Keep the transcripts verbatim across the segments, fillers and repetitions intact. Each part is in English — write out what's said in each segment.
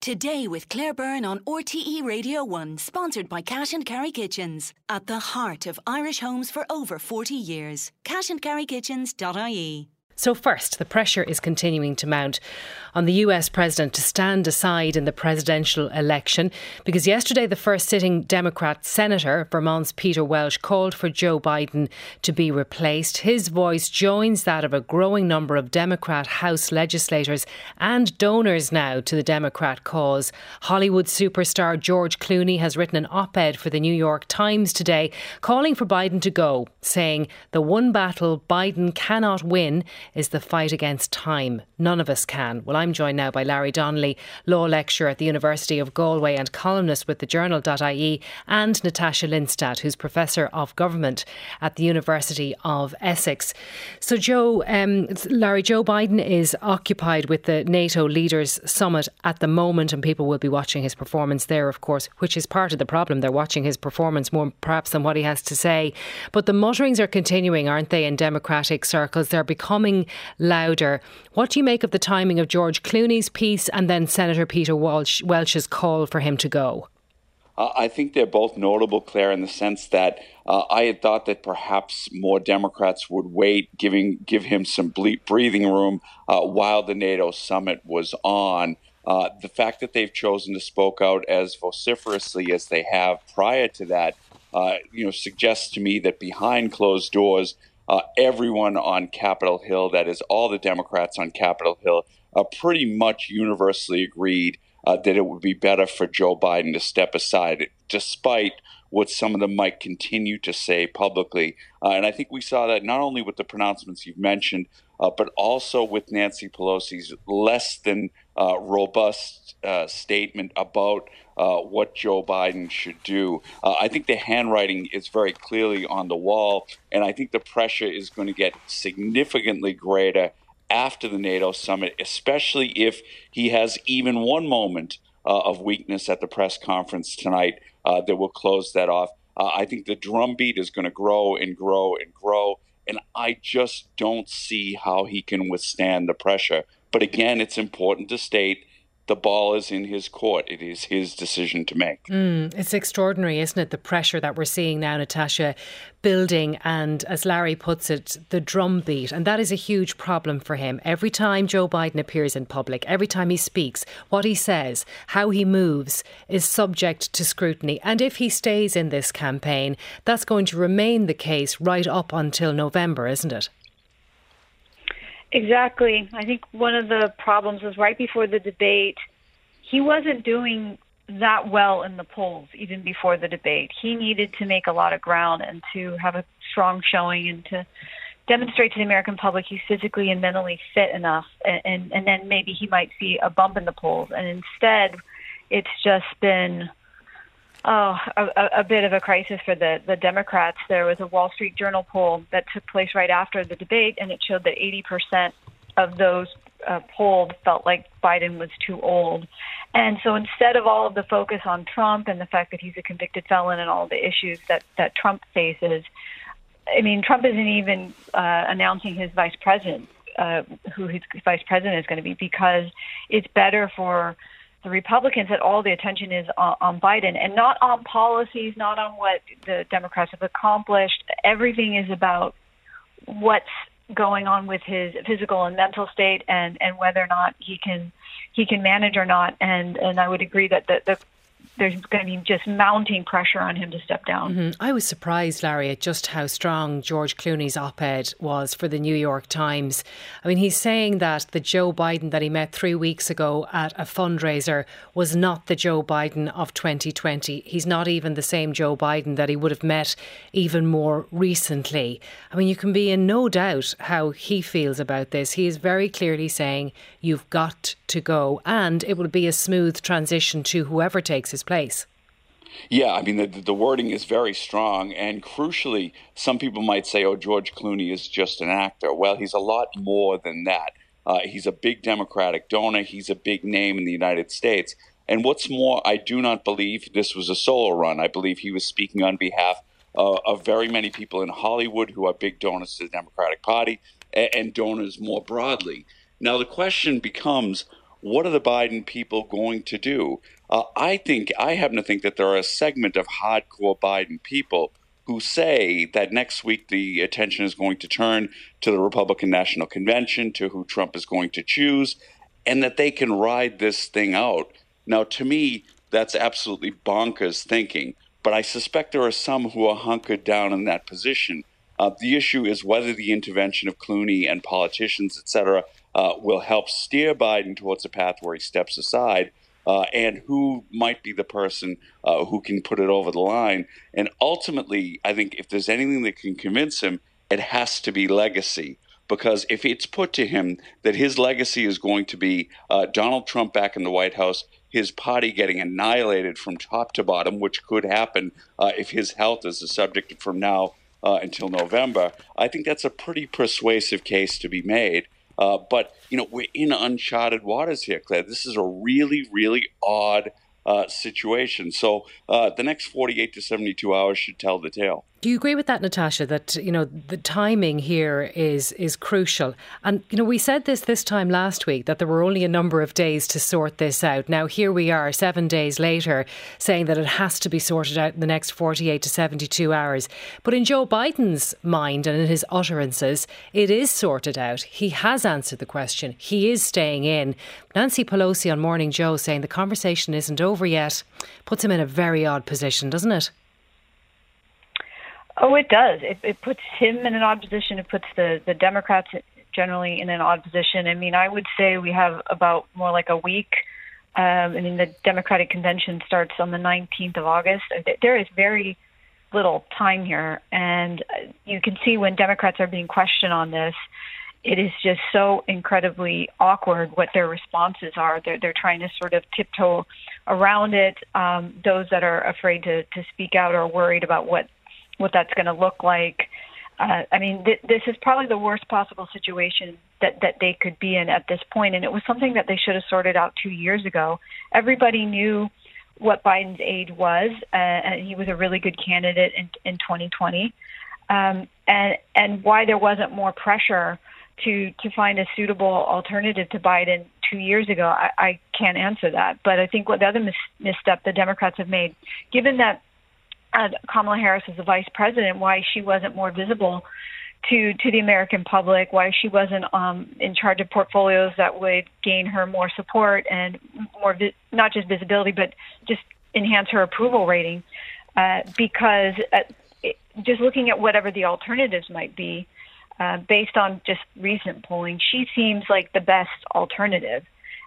Today with Claire Byrne on R T E Radio one, sponsored by Cash and Carry Kitchens. At the heart of Irish homes for over forty years. cash and carry kitchens dot I E. So first, the pressure is continuing to mount on the U S president to stand aside in the presidential election, because yesterday the first sitting Democrat senator, Vermont's Peter Welch, called for Joe Biden to be replaced. His voice joins that of a growing number of Democrat House legislators and donors now to the Democrat cause. Hollywood superstar George Clooney has written an op-ed for the New York Times today calling for Biden to go, saying the one battle Biden cannot win is the fight against time. None of us can. Well, I'm joined now by Larry Donnelly, law lecturer at the University of Galway and columnist with the journal dot I E, and Natasha Lindstad, who's Professor of Government at the University of Essex. So, Joe, um, Larry, Joe Biden is occupied with the NATO Leaders Summit at the moment, and people will be watching his performance there, of course, which is part of the problem. They're watching his performance more perhaps than what he has to say. But the mutterings are continuing, aren't they, in Democratic circles? They're becoming louder. What do you make of the timing of George Clooney's piece and then Senator Peter Welch, Welch's call for him to go? Uh, I think they're both notable, Claire, in the sense that uh, I had thought that perhaps more Democrats would wait, giving give him some ble- breathing room uh, while the NATO summit was on. Uh, the fact that they've chosen to spoke out as vociferously as they have prior to that, uh, you know, suggests to me that behind closed doors, Uh, everyone on Capitol Hill, that is all the Democrats on Capitol Hill, uh, pretty much universally agreed uh, that it would be better for Joe Biden to step aside, despite what some of them might continue to say publicly. Uh, and I think we saw that not only with the pronouncements you've mentioned, uh, but also with Nancy Pelosi's less than uh, robust uh, statement about uh, what Joe Biden should do. Uh, I think the handwriting is very clearly on the wall, and I think the pressure is going to get significantly greater after the NATO summit, especially if he has even one moment uh, of weakness at the press conference tonight uh, that will close that off. Uh, I think the drumbeat is going to grow and grow and grow, and I just don't see how he can withstand the pressure. But again, it's important to state the ball is in his court. It is his decision to make. Mm, it's extraordinary, isn't it? The pressure that we're seeing now, Natasha, building, and as Larry puts it, the drumbeat. And that is a huge problem for him. Every time Joe Biden appears in public, every time he speaks, what he says, how he moves is subject to scrutiny. And if he stays in this campaign, that's going to remain the case right up until November, isn't it? Exactly. I think one of the problems was right before the debate, he wasn't doing that well in the polls, even before the debate. He needed to make a lot of ground and to have a strong showing and to demonstrate to the American public he's physically and mentally fit enough. And, and, and then maybe he might see a bump in the polls. And instead, it's just been Oh, a, a bit of a crisis for the, the Democrats. There was a Wall Street Journal poll that took place right after the debate, and it showed that eighty percent of those uh, polled felt like Biden was too old. And so instead of all of the focus on Trump and the fact that he's a convicted felon and all the issues that, that Trump faces, I mean, Trump isn't even uh, announcing his vice president, uh, who his vice president is going to be, because it's better for the Republicans that all the attention is on, on Biden and not on policies, not on what the Democrats have accomplished. Everything is about what's going on with his physical and mental state and, and whether or not he can he can manage or not. And, and I would agree that the, the there's going to be just mounting pressure on him to step down. Mm-hmm. I was surprised, Larry, at just how strong George Clooney's op-ed was for the New York Times. I mean, he's saying that the Joe Biden that he met three weeks ago at a fundraiser was not the Joe Biden of twenty twenty. He's not even the same Joe Biden that he would have met even more recently. I mean, you can be in no doubt how he feels about this. He is very clearly saying you've got to go, and it will be a smooth transition to whoever takes his place. Yeah, I mean, the, the wording is very strong. And crucially, some people might say, oh, George Clooney is just an actor. Well, he's a lot more than that. Uh, he's a big Democratic donor. He's a big name in the United States. And what's more, I do not believe this was a solo run. I believe he was speaking on behalf uh, of very many people in Hollywood who are big donors to the Democratic Party and, and donors more broadly. Now, the question becomes, what are the Biden people going to do? Uh, I think, I happen to think that there are a segment of hardcore Biden people who say that next week the attention is going to turn to the Republican National Convention, to who Trump is going to choose, and that they can ride this thing out. Now, to me, that's absolutely bonkers thinking, but I suspect there are some who are hunkered down in that position. Uh, the issue is whether the intervention of Clooney and politicians, et cetera, uh, will help steer Biden towards a path where he steps aside, uh, and who might be the person uh, who can put it over the line. And ultimately, I think if there's anything that can convince him, it has to be legacy. Because if it's put to him that his legacy is going to be uh, Donald Trump back in the White House, his party getting annihilated from top to bottom, which could happen uh, if his health is a subject from now uh, until November, I think that's a pretty persuasive case to be made. Uh, but, you know, we're in uncharted waters here, Claire. This is a really, really odd uh, situation. So uh, the next forty-eight to seventy-two hours should tell the tale. Do you agree with that, Natasha, that, you know, the timing here is is crucial? And, you know, we said this this time last week, that there were only a number of days to sort this out. Now, here we are, seven days later, saying that it has to be sorted out in the next forty-eight to seventy-two hours. But in Joe Biden's mind and in his utterances, it is sorted out. He has answered the question. He is staying in. Nancy Pelosi on Morning Joe saying the conversation isn't over yet puts him in a very odd position, doesn't it? Oh, it does. It, it puts him in an odd position. It puts the, the Democrats generally in an odd position. I mean, I would say we have about more like a week. Um, I mean, the Democratic convention starts on the nineteenth of August. There is very little time here. And you can see when Democrats are being questioned on this, it is just so incredibly awkward what their responses are. They're, they're trying to sort of tiptoe around it. Um, those that are afraid to, to speak out or worried about what what that's going to look like. Uh, I mean, th- this is probably the worst possible situation that, that they could be in at this point, and it was something that they should have sorted out two years ago. Everybody knew what Biden's aid was, uh, and he was a really good candidate in, in twenty twenty, um, and and why there wasn't more pressure to, to find a suitable alternative to Biden two years ago, I, I can't answer that. But I think what the other mis- misstep the Democrats have made, given that Uh, Kamala Harris as the vice president, why she wasn't more visible to, to the American public, why she wasn't um, in charge of portfolios that would gain her more support and more, vi- not just visibility, but just enhance her approval rating. Uh, because uh, it, just looking at whatever the alternatives might be, uh, based on just recent polling, she seems like the best alternative.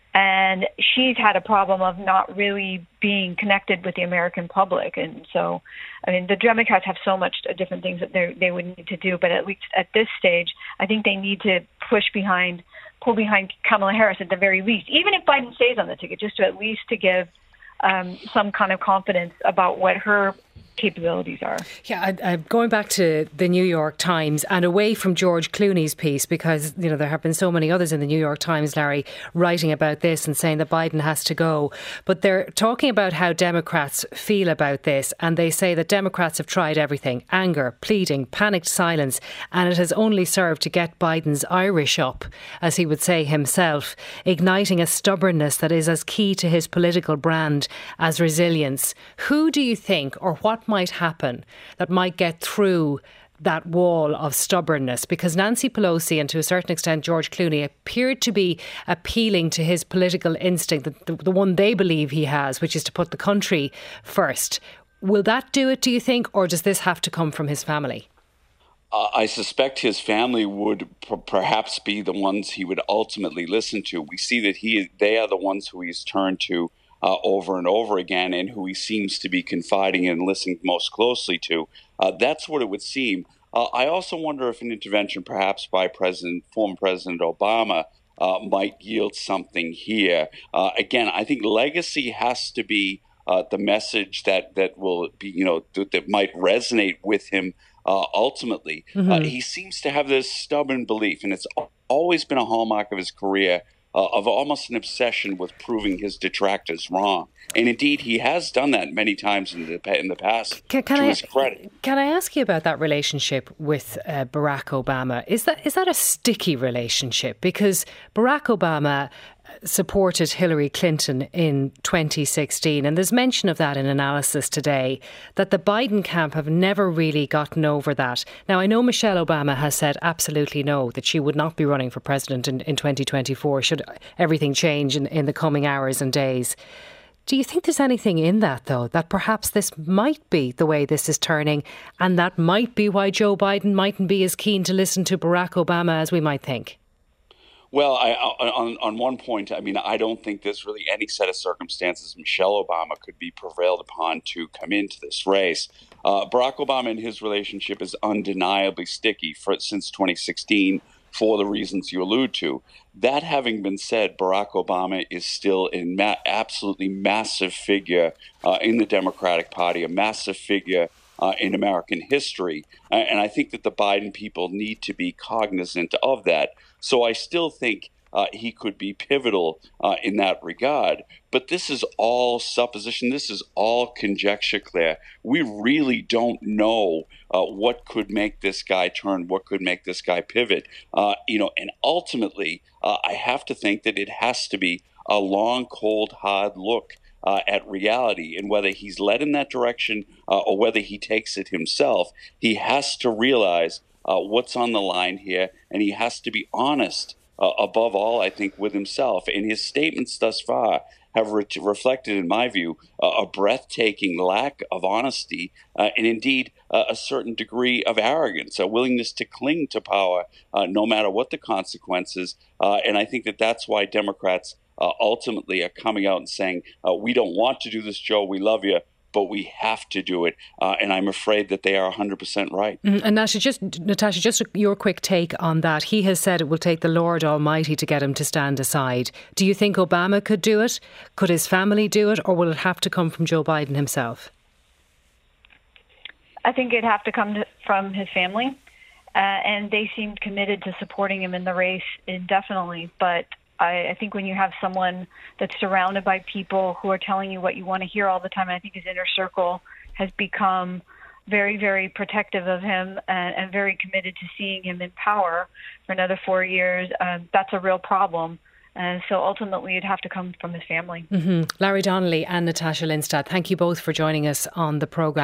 And she's had a problem of not really being connected with the American public. And so, I mean, the Democrats have so much different things that they they would need to do. But at least at this stage, I think they need to push behind, pull behind Kamala Harris at the very least, even if Biden stays on the ticket, just to at least to give um, some kind of confidence about what her capabilities are. Yeah, I, I, going back to the New York Times and away from George Clooney's piece, because, you know, there have been so many others in the New York Times, Larry, writing about this and saying that Biden has to go. But they're talking about how Democrats feel about this, and they say that Democrats have tried everything: anger, pleading, panicked silence, and it has only served to get Biden's Irish up, as he would say himself, igniting a stubbornness that is as key to his political brand as resilience. Who do you think, or what might happen that might get through that wall of stubbornness? Because Nancy Pelosi and to a certain extent George Clooney appeared to be appealing to his political instinct, the, the one they believe he has, which is to put the country first. Will that do it, do you think, or does this have to come from his family? Uh, I suspect his family would p- perhaps be the ones he would ultimately listen to. We see that he they are the ones who he's turned to Uh, over and over again, and who he seems to be confiding and listening most closely to. Uh, that's what it would seem. Uh, I also wonder if an intervention perhaps by President, former President Obama uh, might yield something here. Uh, again, I think legacy has to be uh, the message that, that will be, you know, th- that might resonate with him uh, ultimately. Mm-hmm. Uh, he seems to have this stubborn belief, and it's always been a hallmark of his career, Uh, of almost an obsession with proving his detractors wrong. And indeed, he has done that many times in the in the past, can, can to I, his credit. Can I ask you about that relationship with uh, Barack Obama? Is that is that a sticky relationship? Because Barack Obama supported Hillary Clinton in twenty sixteen, and there's mention of that in analysis today, that the Biden camp have never really gotten over that. Now, I know Michelle Obama has said absolutely no, that she would not be running for president in, in twenty twenty-four should everything change in, in the coming hours and days. Do you think there's anything in that, though, that perhaps this might be the way this is turning, and that might be why Joe Biden mightn't be as keen to listen to Barack Obama as we might think? Well, I, on on one point, I mean, I don't think there's really any set of circumstances Michelle Obama could be prevailed upon to come into this race. Uh, Barack Obama and his relationship is undeniably sticky for, since twenty sixteen for the reasons you allude to. That having been said, Barack Obama is still a ma- absolutely massive figure uh, in the Democratic Party, a massive figure Uh, in American history. Uh, and I think that the Biden people need to be cognizant of that. So I still think uh, he could be pivotal uh, in that regard. But this is all supposition. This is all conjecture, Claire. We really don't know uh, what could make this guy turn, what could make this guy pivot. Uh, you know, and ultimately, uh, I have to think that it has to be a long, cold, hard look Uh, at reality, and whether he's led in that direction uh, or whether he takes it himself, he has to realize uh, what's on the line here, and he has to be honest uh, above all, I think, with himself. And his statements thus far have re- reflected, in my view, uh, a breathtaking lack of honesty uh, and indeed uh, a certain degree of arrogance, a willingness to cling to power uh, no matter what the consequences. Uh, and I think that that's why Democrats Uh, ultimately are coming out and saying, uh, we don't want to do this, Joe, we love you, but we have to do it. Uh, and I'm afraid that they are one hundred percent right. Mm, and Natasha, just, Natasha, just your quick take on that. He has said it will take the Lord Almighty to get him to stand aside. Do you think Obama could do it? Could his family do it? Or will it have to come from Joe Biden himself? I think it'd have to come to, from his family. Uh, and they seemed committed to supporting him in the race indefinitely. But I, I think when you have someone that's surrounded by people who are telling you what you want to hear all the time, I think his inner circle has become very, very protective of him and, and very committed to seeing him in power for another four years. Um, that's a real problem. And so ultimately it'd have to come from his family. Mm-hmm. Larry Donnelly and Natasha Lindstad, thank you both for joining us on the programme.